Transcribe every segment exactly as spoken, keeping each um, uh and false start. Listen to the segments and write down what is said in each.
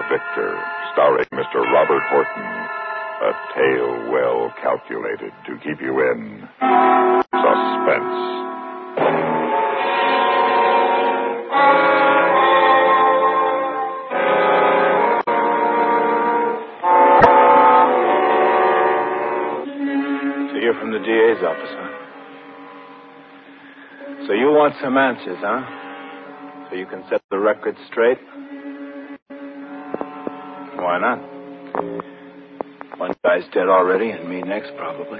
Victor, starring Mister Robert Horton. A tale well calculated to keep you in suspense. So you're from the D A's office, huh? So you want some answers, huh? So you can set the record straight? Why not? One guy's dead already, and me next, probably.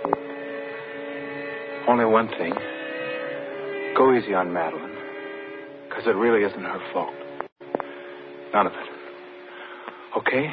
Only one thing. Go easy on Madeline. Because it really isn't her fault. None of it. Okay?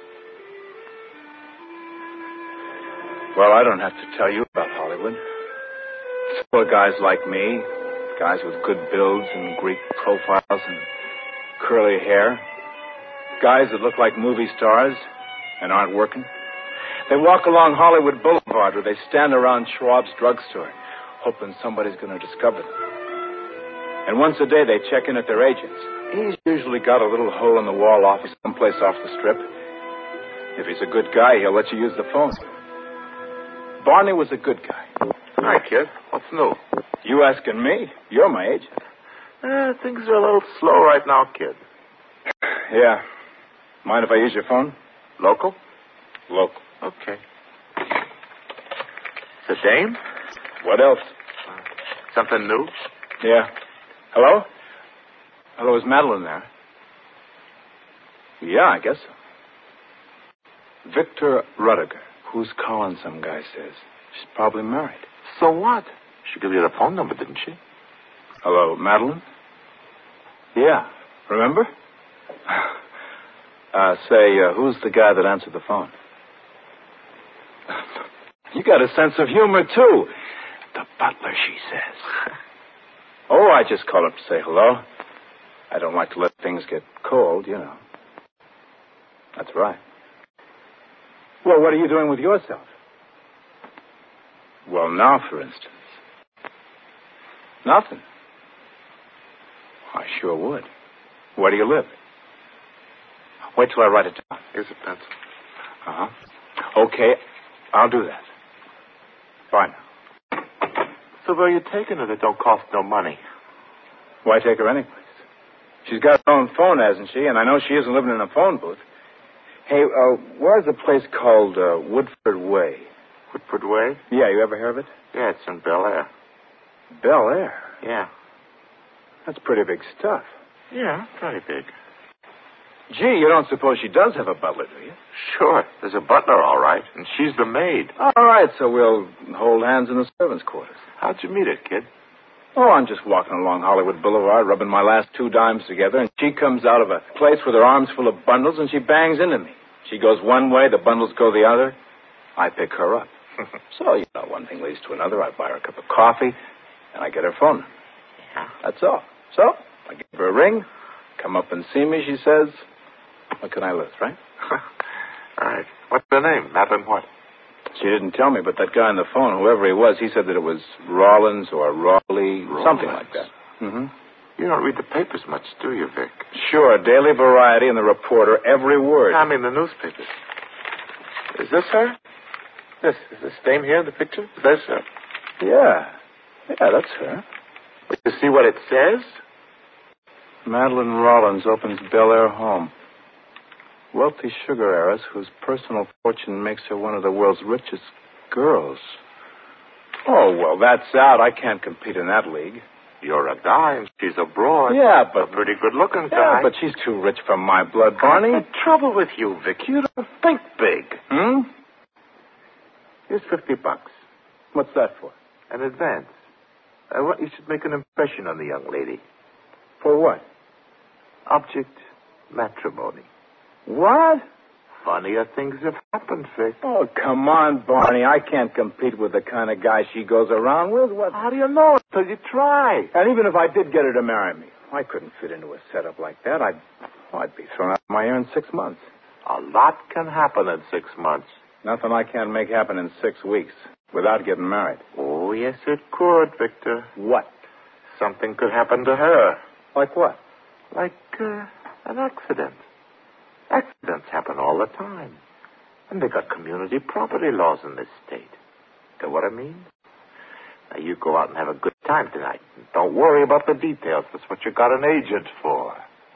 Well, I don't have to tell you about Hollywood. It's full of guys like me. Guys with good builds and Greek profiles and curly hair. Guys that look like movie stars and aren't working. They walk along Hollywood Boulevard or they stand around Schwab's drugstore hoping somebody's going to discover them. And once a day they check in at their agents. He's usually got a little hole-in-the-wall office someplace off the strip. If he's a good guy, he'll let you use the phone. Barney was a good guy. Hi, kid. What's new? You asking me? You're my agent. Uh, things are a little slow right now, kid. Yeah. Mind if I use your phone? Local? Local. Okay. The dame? What else? Uh, something new? Yeah. Hello? Hello, is Madeline there? Yeah, I guess so. Victor Rudiger. Who's calling, some guy says. She's probably married. So what? She gave you the phone number, didn't she? Hello, Madeline? Yeah. Remember? uh, say, uh, who's the guy that answered the phone? You got a sense of humor, too. The butler, she says. Oh, I just called up to say hello. I don't like to let things get cold, you know. That's right. Well, what are you doing with yourself? Well, now, for instance. Nothing. I sure would. Where do you live? Wait till I write it down. Here's a pencil. Uh-huh. Okay, I'll do that. Bye now. So where are you taking her that don't cost no money? Why take her anyplace? She's got her own phone, hasn't she? And I know she isn't living in a phone booth. Hey, uh, where's a place called uh, Woodford Way? Woodford Way? Yeah, you ever hear of it? Yeah, it's in Bel Air. Bel Air? Yeah. That's pretty big stuff. Yeah, pretty big. Gee, you don't suppose she does have a butler, do you? Sure. There's a butler, all right, and she's the maid. All right, so we'll hold hands in the servants' quarters. How'd you meet her, kid? Oh, I'm just walking along Hollywood Boulevard, rubbing my last two dimes together, and she comes out of a place with her arms full of bundles, and she bangs into me. She goes one way, the bundles go the other. I pick her up. So, you know, one thing leads to another. I buy her a cup of coffee, and I get her phone number. Yeah. That's all. So, I give her a ring. Come up and see me, she says. What can I lose, right? All right. What's her name? Madeline what? She didn't tell me, but that guy on the phone, whoever he was, he said that it was Rollins or Raleigh, Rollins. Something like that. Mm-hmm. You don't read the papers much, do you, Vic? Sure, Daily Variety and the Reporter, every word. I mean the newspapers. Is this her? This, is this dame here in the picture? That's her. Yeah. Yeah, that's her. But you see what it says? Madeline Rollins opens Bel Air home. Wealthy sugar heiress whose personal fortune makes her one of the world's richest girls. Oh, well, that's out. I can't compete in that league. You're a guy and she's abroad. Yeah, but... A pretty good-looking Yeah, guy. but she's too rich for my blood, Barney. What's the trouble with you, Vic? You don't think big. Hmm? Here's fifty bucks. What's that for? An advance. I want you should make an impression on the young lady. For what? Object matrimony. What? Funnier things have happened, Vic. Oh, come on, Barney. I can't compete with the kind of guy she goes around with. What? How do you know until you try? And even if I did get her to marry me, I couldn't fit into a setup like that. I'd, I'd be thrown out of my ear in six months. A lot can happen in six months. Nothing I can't make happen in six weeks without getting married. Oh, yes, it could, Victor. What? Something could happen to her. Like what? Like uh, an accident. Accidents happen all the time. And they got community property laws in this state. Get what I mean? Now, you go out and have a good time tonight. Don't worry about the details. That's what you got an agent for.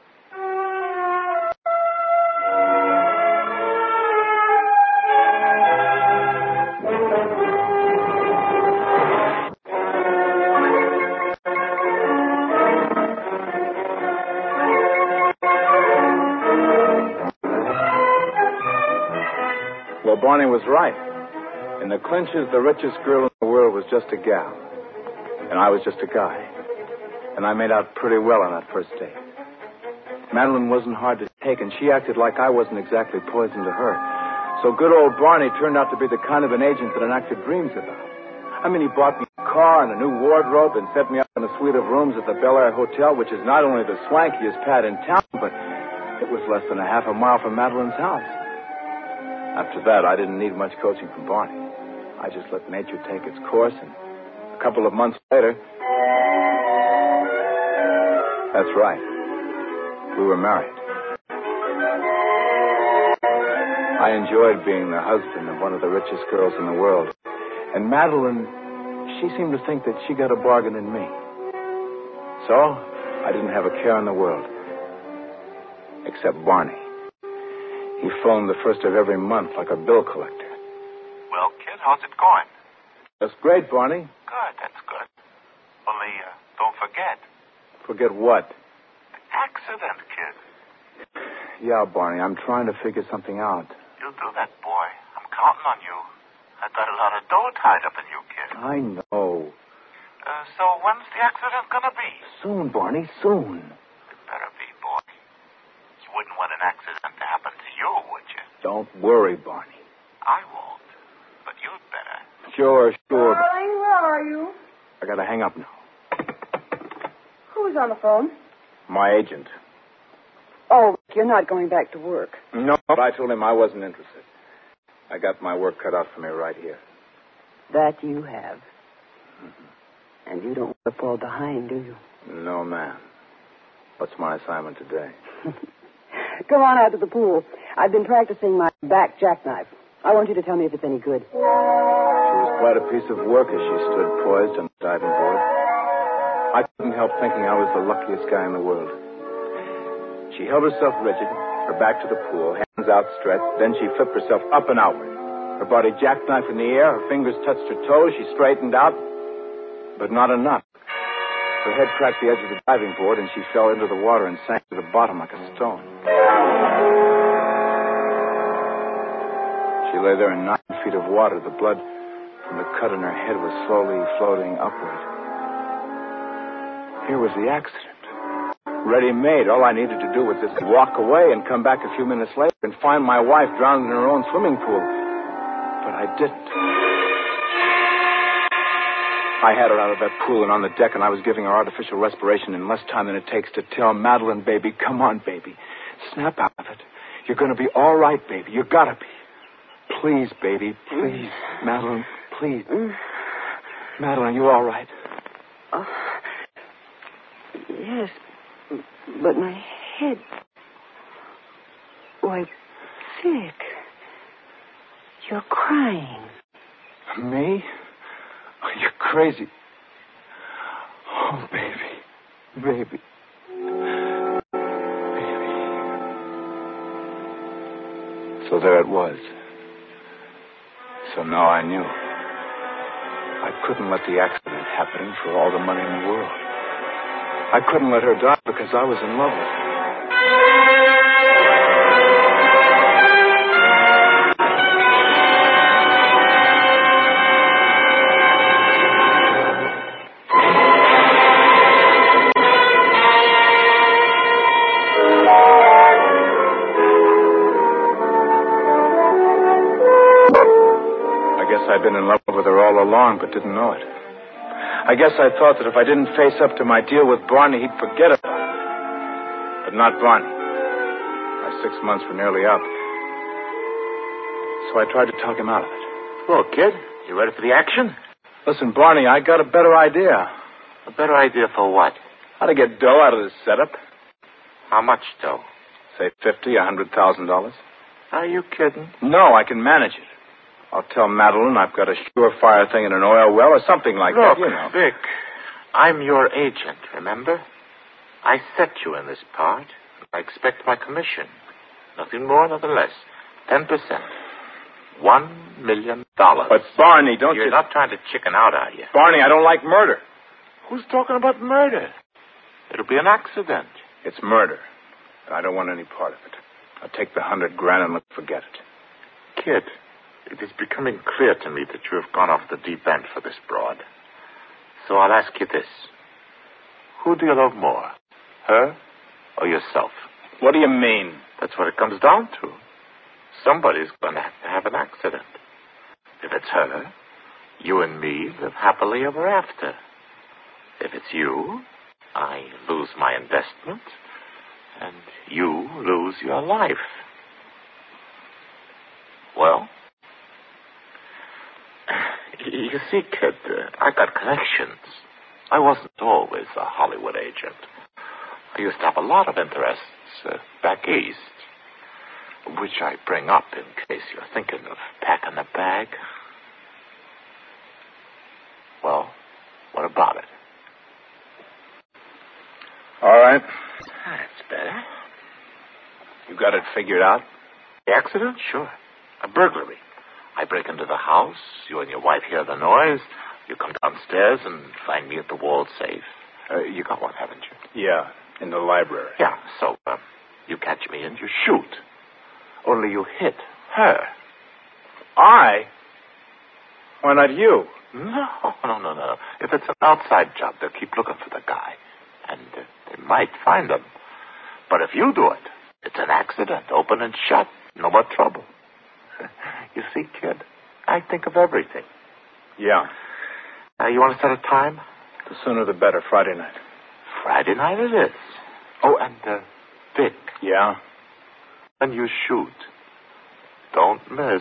Well, Barney was right. In the clinches, the richest girl in the world was just a gal. And I was just a guy. And I made out pretty well on that first date. Madeline wasn't hard to take, and she acted like I wasn't exactly poison to her. So good old Barney turned out to be the kind of an agent that an actor dreams about. I mean, he bought me a car and a new wardrobe and set me up in a suite of rooms at the Bel Air Hotel, which is not only the swankiest pad in town, but it was less than a half a mile from Madeline's house. After that, I didn't need much coaching from Barney. I just let nature take its course, and a couple of months later... That's right. We were married. I enjoyed being the husband of one of the richest girls in the world. And Madeline, she seemed to think that she got a bargain in me. So, I didn't have a care in the world. Except Barney. He phoned the first of every month like a bill collector. Well, kid, how's it going? That's great, Barney. Good, that's good. Only, uh, don't forget. Forget what? The accident, kid. Yeah, Barney, I'm trying to figure something out. You'll do that, boy. I'm counting on you. I've got a lot of dough tied up in you, kid. I know. Uh, so when's the accident gonna be? Soon, Barney, soon. It better be, boy. You wouldn't want an accident to happen to you, would you? Don't worry, Barney. I won't. But you'd better. Sure, sure. Darling, where are you? I gotta hang up now. Who's on the phone? My agent. Oh, you're not going back to work. No, but I told him I wasn't interested. I got my work cut out for me right here. That you have. Mm-hmm. And you don't want to fall behind, do you? No, ma'am. What's my assignment today? Come on out to the pool. I've been practicing my back jackknife. I want you to tell me if it's any good. She was quite a piece of work as she stood poised on the diving board. I couldn't help thinking I was the luckiest guy in the world. She held herself rigid, her back to the pool, hands outstretched. Then she flipped herself up and outward. Her body jackknife in the air, her fingers touched her toes. She straightened out, but not enough. Her head cracked the edge of the diving board, and she fell into the water and sank to the bottom like a stone. She lay there in nine feet of water. The blood from the cut in her head was slowly floating upward. Here was the accident. Ready-made. All I needed to do was just walk away and come back a few minutes later and find my wife drowned in her own swimming pool. But I didn't. I had her out of that pool and on the deck, and I was giving her artificial respiration in less time than it takes to tell Madeline, baby, come on, baby. Snap out of it. You're going to be all right, baby. You got to be. Please, baby, please. Madeline, please. Madeline, you all right? Oh. Yes, but my head... Why, sick. You're crying. Me? Oh, you're crazy. Oh, baby. Baby. Baby. So there it was. So now I knew. I couldn't let the accident happen for all the money in the world. I couldn't let her die because I was in love with her. I guess I'd been in love with her all along, but didn't know it. I guess I thought that if I didn't face up to my deal with Barney, he'd forget about it. But not Barney. My six months were nearly up. So I tried to talk him out of it. Well, kid, you ready for the action? Listen, Barney, I got a better idea. A better idea for what? How to get dough out of this setup. How much dough? Say fifty, a hundred thousand dollars. Are you kidding? No, I can manage it. I'll tell Madeline I've got a surefire thing in an oil well or something like Look, that, you know. Vic, I'm your agent, remember? I set you in this part. I expect my commission. Nothing more, nothing less. Ten percent. One million dollars. But, Barney, don't You're you... not trying to chicken out, are you? Barney, I don't like murder. Who's talking about murder? It'll be an accident. It's murder. I don't want any part of it. I'll take the hundred grand and look, forget it. Kid, it is becoming clear to me that you have gone off the deep end for this broad. So I'll ask you this. Who do you love more? Her or yourself? What do you mean? That's what it comes down to. Somebody's going to have to have an accident. If it's her, you and me live happily ever after. If it's you, I lose my investment, and you lose your life. Well, you see, kid, uh, I got connections. I wasn't always a Hollywood agent. I used to have a lot of interests uh, back east, which I bring up in case you're thinking of packing a bag. Well, what about it? All right. That's better. You got it figured out? The accident? Sure. A burglary. I break into the house. You and your wife hear the noise. You come downstairs and find me at the wall safe. Uh, you got one, haven't you? Yeah, in the library. Yeah, so uh, you catch me and you shoot. Only you hit her. I? Why not you? No, no, no, no. If it's an outside job, they'll keep looking for the guy. And uh, they might find him. But if you do it, it's an accident, open and shut. No more trouble. You see, kid, I think of everything. Yeah. Uh, you want to set a time? The sooner the better, Friday night. Friday night it is. Oh, and, uh, Vic. Yeah? When you shoot, don't miss.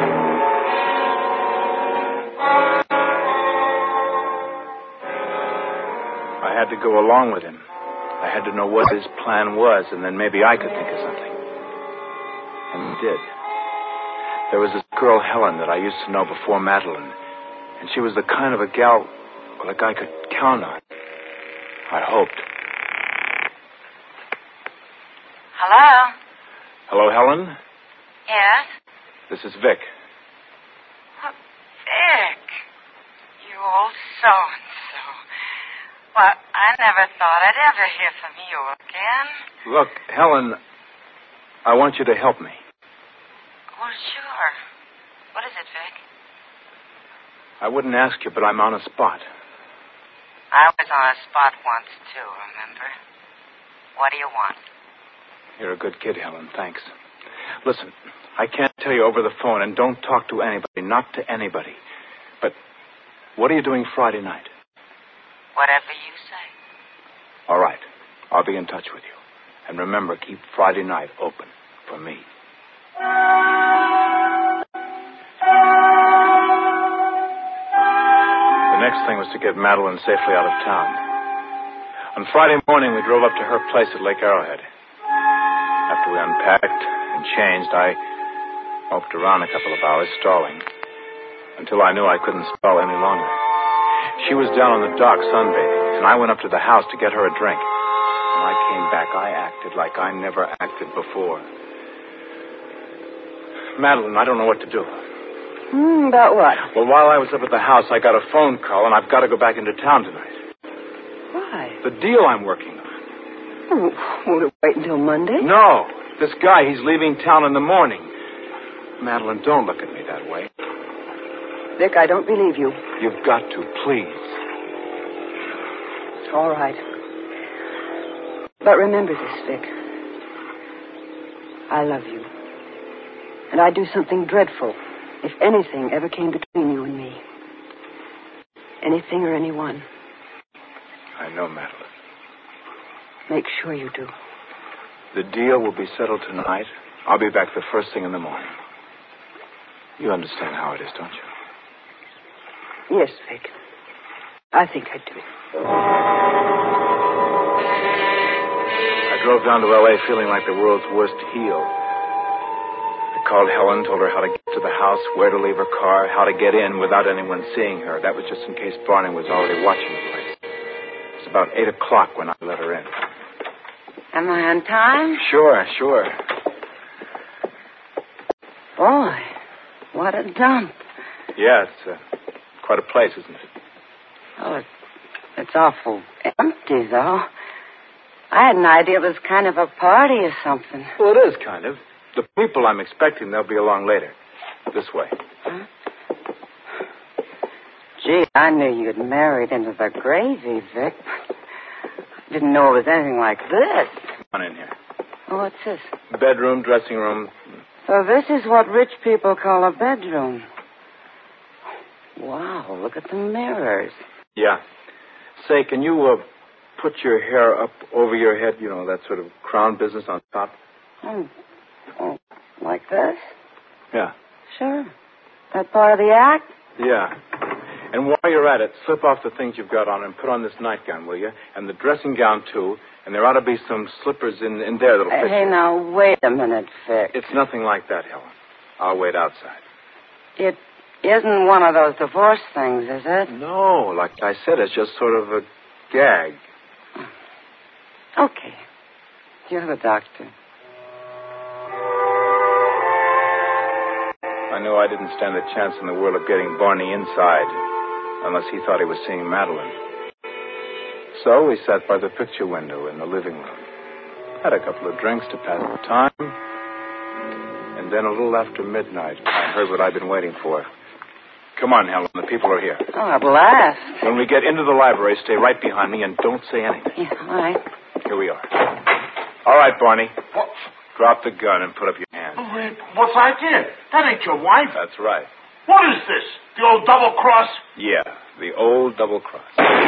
I had to go along with him. I had to know what his plan was, and then maybe I could think of something. And did. There was this girl, Helen, that I used to know before Madeline. And she was the kind of a gal, well, a guy could count on. I hoped. Hello? Hello, Helen? Yes? This is Vic. Oh, Vic. You old so-and-so. Well, I never thought I'd ever hear from you again. Look, Helen, I want you to help me. Well, sure. What is it, Vic? I wouldn't ask you, but I'm on a spot. I was on a spot once, too, remember? What do you want? You're a good kid, Helen. Thanks. Listen, I can't tell you over the phone, and don't talk to anybody, not to anybody. But what are you doing Friday night? Whatever you say. All right. I'll be in touch with you. And remember, keep Friday night open for me. The next thing was to get Madeline safely out of town. On Friday morning, we drove up to her place at Lake Arrowhead. After we unpacked and changed, I moped around a couple of hours, stalling, until I knew I couldn't stall any longer. She was down on the dock sunbathing, and I went up to the house to get her a drink. When I came back, I acted like I never acted before. Madeline, I don't know what to do. Hmm, about what? Well, while I was up at the house, I got a phone call, and I've got to go back into town tonight. Why? The deal I'm working on. Oh, won't it wait until Monday? No. This guy, he's leaving town in the morning. Madeline, don't look at me that way. Vic, I don't believe you. You've got to, please. All right. But remember this, Vic. I love you. And I'd do something dreadful if anything ever came between you and me. Anything or anyone. I know, Madeline. Make sure you do. The deal will be settled tonight. I'll be back the first thing in the morning. You understand how it is, don't you? Yes, Vic. I think I do. I drove down to L A feeling like the world's worst heel. I called Helen, told her how to get to the house, where to leave her car, how to get in without anyone seeing her. That was just in case Barney was already watching the place. It was about eight o'clock when I let her in. Am I on time? Sure, sure. Boy, what a dump. Yeah, it's uh, quite a place, isn't it? Oh, it, it's awful empty, though. I had an idea it was kind of a party or something. Well, it is kind of. The people I'm expecting, they'll be along later. This way. Huh? Gee, I knew you'd married into the gravy, Vic. Didn't know it was anything like this. Come on in here. Oh, what's this? Bedroom, dressing room. So this is what rich people call a bedroom. Wow, look at the mirrors. Yeah. Say, can you uh, put your hair up over your head, you know, that sort of crown business on top? Oh, oh like this? Yeah. Sure. That part of the act? Yeah. And while you're at it, slip off the things you've got on and put on this nightgown, will you? And the dressing gown, too. And there ought to be some slippers in, in there that'll fit Hey, you. now, wait a minute, Vic. It's nothing like that, Helen. I'll wait outside. It isn't one of those divorce things, is it? No, like I said, it's just sort of a gag. Okay. You're the doctor. I knew I didn't stand a chance in the world of getting Barney inside, unless he thought he was seeing Madeline. So we sat by the picture window in the living room. Had a couple of drinks to pass the time. And then a little after midnight, I heard what I'd been waiting for. Come on, Helen, the people are here. Oh, at last. When we get into the library, stay right behind me and don't say anything. Yeah, all right. Here we are. All right, Barney. What? Drop the gun and put up your hand. Oh, wait, what's I did? That ain't your wife. That's right. What is this? The old double cross? Yeah, the old double cross.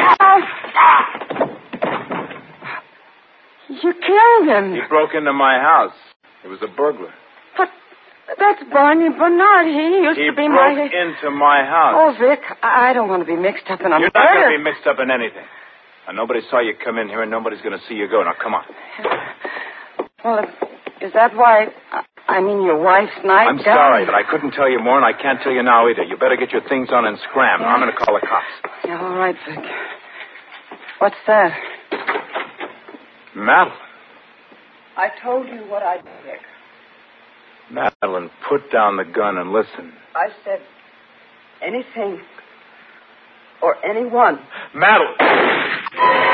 You killed him. He broke into my house. He was a burglar. But that's Barney Bernard. He used He to be broke my... into my house. Oh, Vic, I I don't want to be mixed up in a You're not murder. going to be mixed up in anything. And nobody saw you come in here, and nobody's going to see you go. Now, come on. Well, is that why... I mean, your wife's nightgown? I'm sorry, but I couldn't tell you more, and I can't tell you now either. You better get your things on and scram. Yeah. I'm going to call the cops. Yeah, all right, Vic. What's that? Madeline. I told you what I did, Vic. Madeline, put down the gun and listen. I said anything or anyone. Madeline!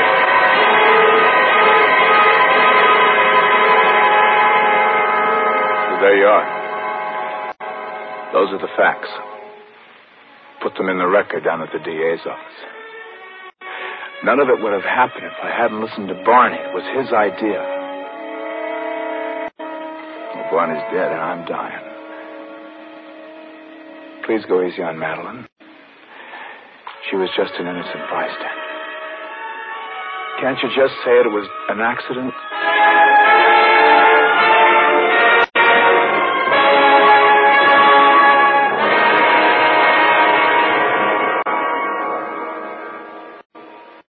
There you are. Those are the facts. Put them in the record down at the D A's office. None of it would have happened if I hadn't listened to Barney. It was his idea. Well, Barney's dead and I'm dying. Please go easy on Madeline. She was just an innocent bystander. Can't you just say it, it was an accident?